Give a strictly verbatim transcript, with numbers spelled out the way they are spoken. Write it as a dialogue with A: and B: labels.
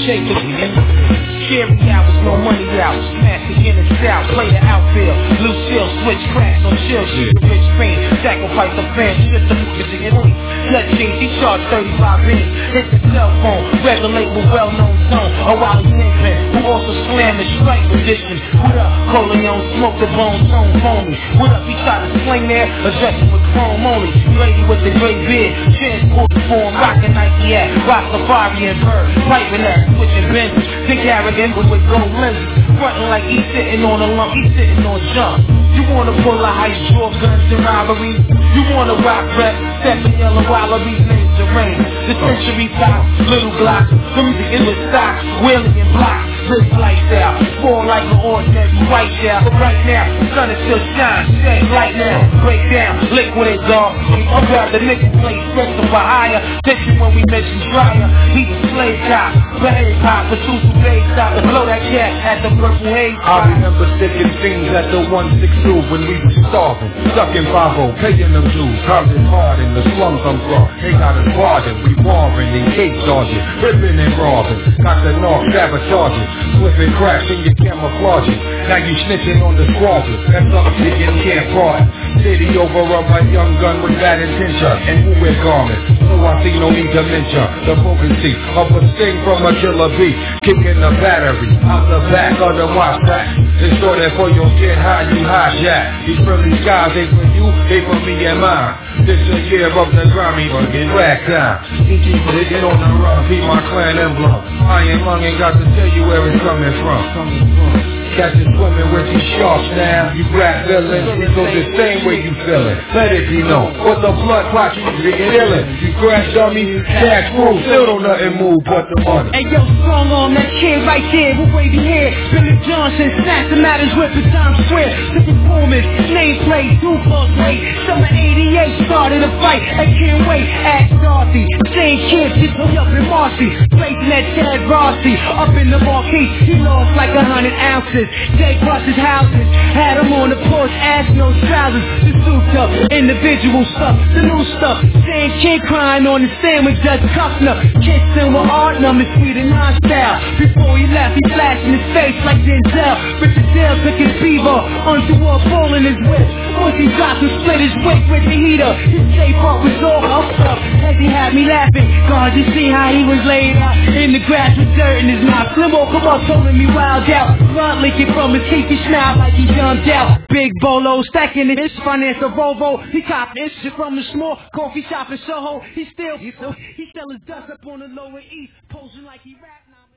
A: shakers. Scary hours, no money out. Smash again in south, play the outfield. Lucille, switch cracks on chill shit. Rich fiend, sacrifice the fans, just the fuckers in your Let jeans, he charged thirty-five in. Hit the cell phone, regulate with well-known tone. A Wally Pinkman, who also slammed the strike edition. What up, Coleon, smoke the bone, tone, phony. What up, he tried to sling there, addressing with chrome only. Lady with the gray beard, transport form, rockin' Nike at, rock Safari and Bird. Piping that, switching benches, think arrogant with, with gold lenses. Frontin' like he's sitting on a lump, he's sitting on jump. You wanna pull a heist, draw guns and robberies. You wanna rock rep, seven yellow wallabies, names the rain. The century pop, little blocks, the music in the stock, wheeling and blocks. This lifestyle, fall like an ordinary white shell. But right now, the sun is still shine, shed light now, break down, liquidate dog. I'll grab the nigga plate, stretch the for higher. This is when we mention dryer. He's a slave cop, but hip hop, but two bass stop to blow that cat at the purple haze.
B: I remember sticking things at the one six two when we was starving, stuck in five oh, paying them dues. Pounding hard in the slums I'm from. They got us bargain, we warring and cake dodging, ripping and robbing. Got the north sabotaging, flipping cracks in your camouflaging. Now you snitching on the squabbers. That's something you can't fraud. City overrun by young gun with bad intention and who wear garments. So I see no need to mention the potency of a sting from a killer bee, kicking the battery out the back of the watch back. It's so that for your get high you hijack. These friendly skies ain't for you, they for me and mine. This a year of the grimy fucking rag time. He keep it on the run, be my clan emblem. I ain't long ain't got to tell you where it's coming from. Coming from. Catch it swimming with these sharks now. You rap villains, we go the same way you feelin'. Let it be known, what the blood clot you getting illin'. You crash dummy, cash rules, still don't nothing move but the money.
A: Hey yo, strong arm, that kid right there with wavy hair. Billy Johnson, snatch the matters with the Times Square. The performance, nameplate, Duplex late. Summer eighty-eight started a fight, I can't wait. Ask Dorothy, same kid, just hooked up in Marcy. Placing that Ted Rossi, up in the marquee. He lost like a hundred ounces. Jay crushed his houses, had him on the porch, ass no trousers. The suit up, individual stuff, the new stuff. Same kid crying on the sandwich, Judge Kuffner. Kissing with art numbers, sweet and non-style. Before he left, he flashed in his face like Denzel. Richard Dale took his fever, onto a ball in his whip. Once he dropped and split his wig with the heater. His shape up was all huffed up, as he had me laughing. God, you see how he was laid out in the grass with dirt in his mouth. Slimmo, come on, told him he wild out. Front leaking from his teeth, he smiled like he jumped out. Big Bolo stacking his finance a Volvo. He copped this shit from the small coffee shop in Soho. He still, he still, he still his dust up on the lower east, posing like he rap now.